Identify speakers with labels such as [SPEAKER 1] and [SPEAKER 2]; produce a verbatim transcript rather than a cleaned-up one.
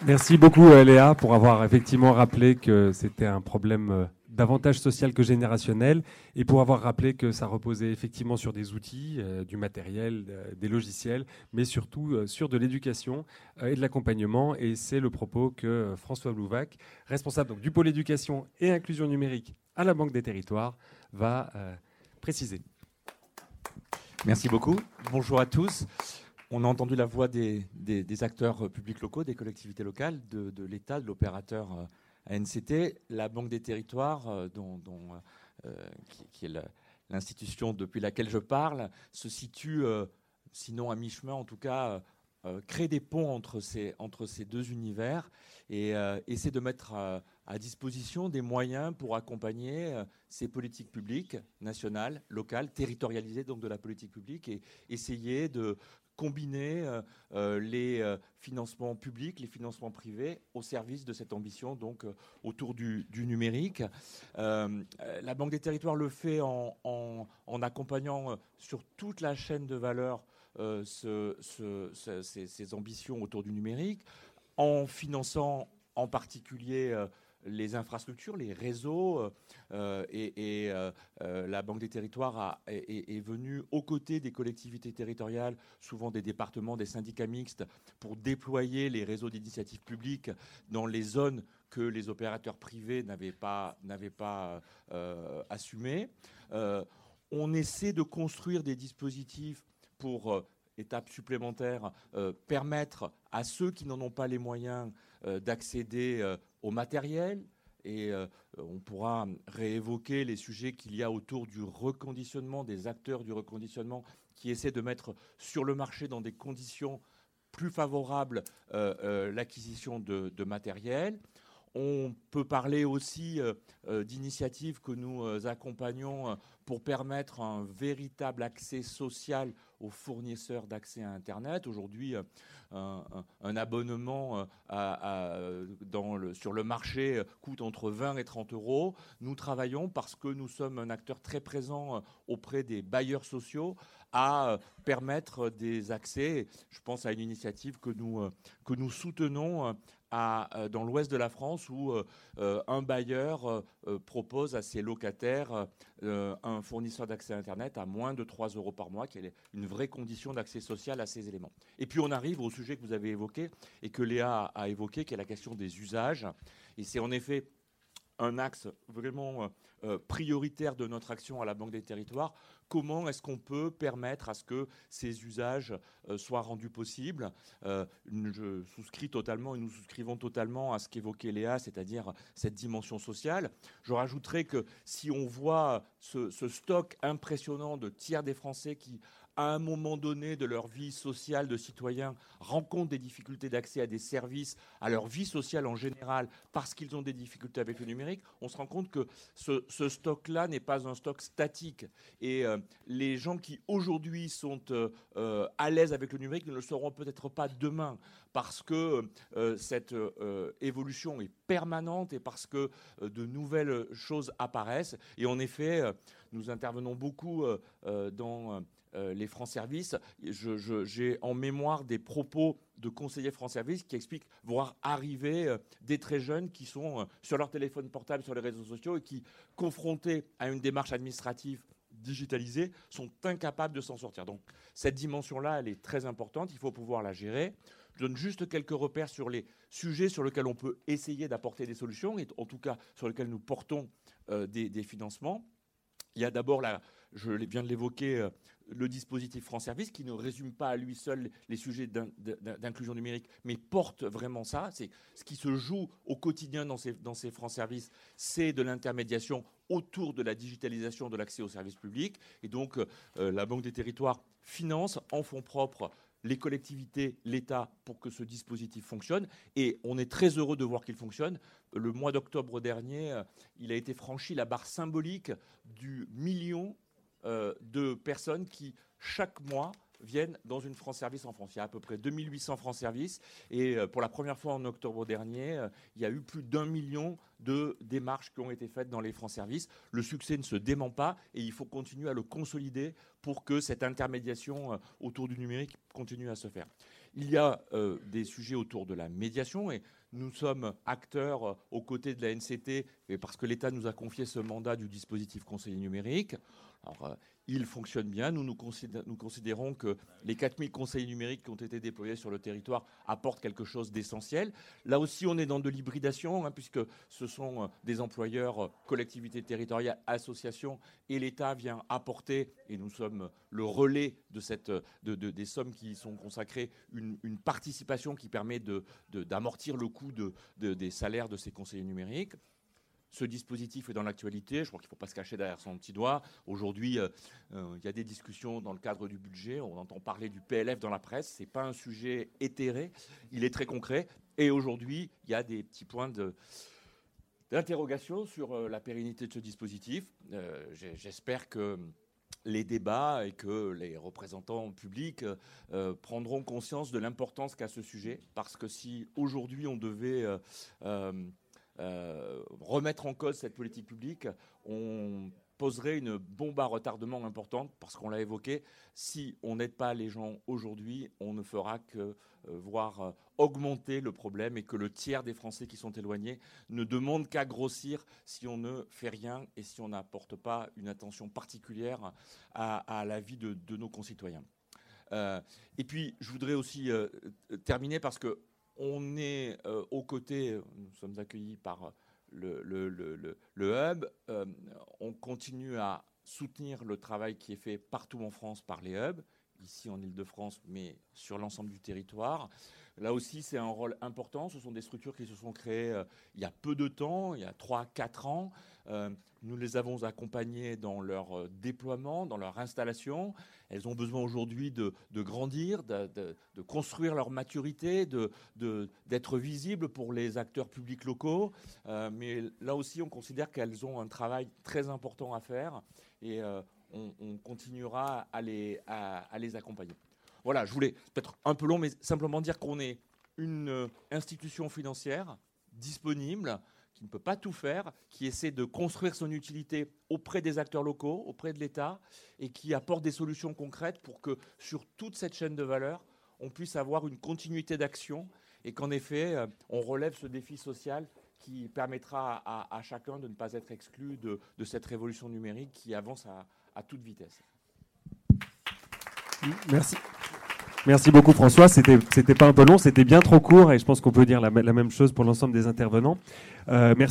[SPEAKER 1] Merci beaucoup euh, Léa pour avoir effectivement rappelé que c'était un problème euh, davantage social que générationnel et pour avoir rappelé que ça reposait effectivement sur des outils, euh, du matériel, euh, des logiciels, mais surtout euh, sur de l'éducation euh, et de l'accompagnement. Et c'est le propos que euh, François Louvac, responsable donc, du pôle éducation et inclusion numérique à la Banque des Territoires, va euh, préciser.
[SPEAKER 2] Merci beaucoup. Bonjour à tous. On a entendu la voix des, des, des acteurs publics locaux, des collectivités locales, de, de l'État, de l'opérateur A N C T. La Banque des Territoires, euh, dont, dont, euh, qui, qui est l'institution depuis laquelle je parle, se situe, euh, sinon à mi-chemin en tout cas, euh, crée des ponts entre ces, entre ces deux univers et euh, essaie de mettre euh, à disposition des moyens pour accompagner euh, ces politiques publiques nationales, locales, territorialisées donc de la politique publique et essayer de combiner euh, euh, les euh, financements publics, les financements privés au service de cette ambition donc euh, autour du, du numérique. Euh, la Banque des Territoires le fait en, en, en accompagnant euh, sur toute la chaîne de valeur euh, ce, ce, ce, ces, ces ambitions autour du numérique, en finançant en particulier euh, les infrastructures, les réseaux, euh, et, et euh, euh, la Banque des Territoires a, est, est venue aux côtés des collectivités territoriales, souvent des départements, des syndicats mixtes, pour déployer les réseaux d'initiatives publiques dans les zones que les opérateurs privés n'avaient pas, n'avaient pas euh, assumées. Euh, on essaie de construire des dispositifs pour... Euh, étape supplémentaire, euh, permettre à ceux qui n'en ont pas les moyens euh, d'accéder euh, au matériel. Et euh, on pourra réévoquer les sujets qu'il y a autour du reconditionnement, des acteurs du reconditionnement qui essaient de mettre sur le marché dans des conditions plus favorables euh, euh, l'acquisition de, de matériel. On peut parler aussi euh, euh, d'initiatives que nous euh, accompagnons euh, pour permettre un véritable accès social aux fournisseurs d'accès à Internet. Aujourd'hui, euh, un, un abonnement euh, à, à, dans le, sur le marché euh, coûte entre vingt et trente euros. Nous travaillons parce que nous sommes un acteur très présent euh, auprès des bailleurs sociaux à euh, permettre des accès. Je pense à une initiative que nous, euh, que nous soutenons euh, À, euh, dans l'ouest de la France où euh, euh, un bailleur euh, propose à ses locataires euh, un fournisseur d'accès à Internet à moins de trois euros par mois, qui est une vraie condition d'accès social à ces éléments. Et puis on arrive au sujet que vous avez évoqué et que Léa a évoqué, qui est la question des usages. Et c'est en effet un axe vraiment euh, prioritaire de notre action à la Banque des Territoires. Comment est-ce qu'on peut permettre à ce que ces usages euh, soient rendus possibles? euh, Je souscris totalement et nous souscrivons totalement à ce qu'évoquait Léa, c'est-à-dire cette dimension sociale. Je rajouterai que si on voit ce, ce stock impressionnant de tiers des Français qui, à un moment donné de leur vie sociale de citoyens, rencontrent des difficultés d'accès à des services, à leur vie sociale en général, parce qu'ils ont des difficultés avec le numérique, on se rend compte que ce, ce stock-là n'est pas un stock statique. Et euh, les gens qui aujourd'hui sont euh, euh, à l'aise avec le numérique ne le seront peut-être pas demain, parce que euh, cette euh, évolution est permanente et parce que euh, de nouvelles choses apparaissent. Et en effet, euh, nous intervenons beaucoup euh, euh, dans... Euh, les France Services. Je, je, j'ai en mémoire des propos de conseillers France Services qui expliquent voir arriver euh, des très jeunes qui sont euh, sur leur téléphone portable, sur les réseaux sociaux et qui, confrontés à une démarche administrative digitalisée, sont incapables de s'en sortir. Donc cette dimension-là, elle est très importante. Il faut pouvoir la gérer. Je donne juste quelques repères sur les sujets sur lesquels on peut essayer d'apporter des solutions et en tout cas sur lesquels nous portons euh, des, des financements. Il y a d'abord, la, je viens de l'évoquer, euh, le dispositif France Service qui ne résume pas à lui seul les sujets d'inclusion numérique, mais porte vraiment ça. C'est ce qui se joue au quotidien dans ces, dans ces France Service, c'est de l'intermédiation autour de la digitalisation de l'accès aux services publics. Et donc, euh, la Banque des Territoires finance en fonds propres les collectivités, l'État, pour que ce dispositif fonctionne. Et on est très heureux de voir qu'il fonctionne. Le mois d'octobre dernier, euh, il a été franchi la barre symbolique du million euh, de personnes qui, chaque mois, viennent dans une France Service en France. Il y a à peu près deux mille huit cents France Service. Et euh, pour la première fois en octobre dernier, euh, il y a eu plus d'un million de démarches qui ont été faites dans les France Service. Le succès ne se dément pas et il faut continuer à le consolider pour que cette intermédiation euh, autour du numérique continue à se faire. Il y a euh, des sujets autour de la médiation et nous sommes acteurs euh, aux côtés de la N C T et parce que l'État nous a confié ce mandat du dispositif conseiller numérique. Alors, euh, il fonctionne bien. Nous, nous, considé- nous considérons que les quatre mille conseillers numériques qui ont été déployés sur le territoire apportent quelque chose d'essentiel. Là aussi, on est dans de l'hybridation, hein, puisque ce sont euh, des employeurs, euh, collectivités territoriales, associations, et l'État vient apporter, et nous sommes le relais de cette, de, de, des sommes qui sont consacrées, une, une participation qui permet de, de, d'amortir le coût de, de, des salaires de ces conseillers numériques. Ce dispositif est dans l'actualité. Je crois qu'il ne faut pas se cacher derrière son petit doigt. Aujourd'hui, euh, euh, il y a des discussions dans le cadre du budget. On entend parler du P L F dans la presse. Ce n'est pas un sujet éthéré. Il est très concret. Et aujourd'hui, il y a des petits points de, d'interrogation sur euh, la pérennité de ce dispositif. Euh, j'espère que les débats et que les représentants publics euh, prendront conscience de l'importance qu'a ce sujet. Parce que si aujourd'hui, on devait... Euh, euh, Euh, remettre en cause cette politique publique, on poserait une bombe à retardement importante parce qu'on l'a évoqué, si on n'aide pas les gens aujourd'hui, on ne fera que euh, voir euh, augmenter le problème et que le tiers des Français qui sont éloignés ne demandent qu'à grossir si on ne fait rien et si on n'apporte pas une attention particulière à, à la vie de, de nos concitoyens. Euh, et puis, je voudrais aussi euh, terminer parce que on est euh, aux côtés, nous sommes accueillis par le, le, le, le, le hub, euh, on continue à soutenir le travail qui est fait partout en France par les hubs, ici en Ile-de-France, mais sur l'ensemble du territoire. Là aussi, c'est un rôle important. Ce sont des structures qui se sont créées euh, il y a peu de temps, il y a trois à quatre ans. Euh, nous les avons accompagnées dans leur euh, déploiement, dans leur installation. Elles ont besoin aujourd'hui de, de grandir, de, de, de construire leur maturité, de, de, d'être visibles pour les acteurs publics locaux. Euh, mais là aussi, on considère qu'elles ont un travail très important à faire et euh, on, on continuera à les, à, à les accompagner. Voilà, je voulais peut-être un peu long, mais simplement dire qu'on est une institution financière disponible, qui ne peut pas tout faire, qui essaie de construire son utilité auprès des acteurs locaux, auprès de l'État, et qui apporte des solutions concrètes pour que sur toute cette chaîne de valeur, on puisse avoir une continuité d'action et qu'en effet, on relève ce défi social qui permettra à, à chacun de ne pas être exclu de, de cette révolution numérique qui avance à, à toute vitesse.
[SPEAKER 1] Merci. Merci beaucoup François, c'était c'était pas un peu long, c'était bien trop court et je pense qu'on peut dire la, la même chose pour l'ensemble des intervenants. Euh, merci.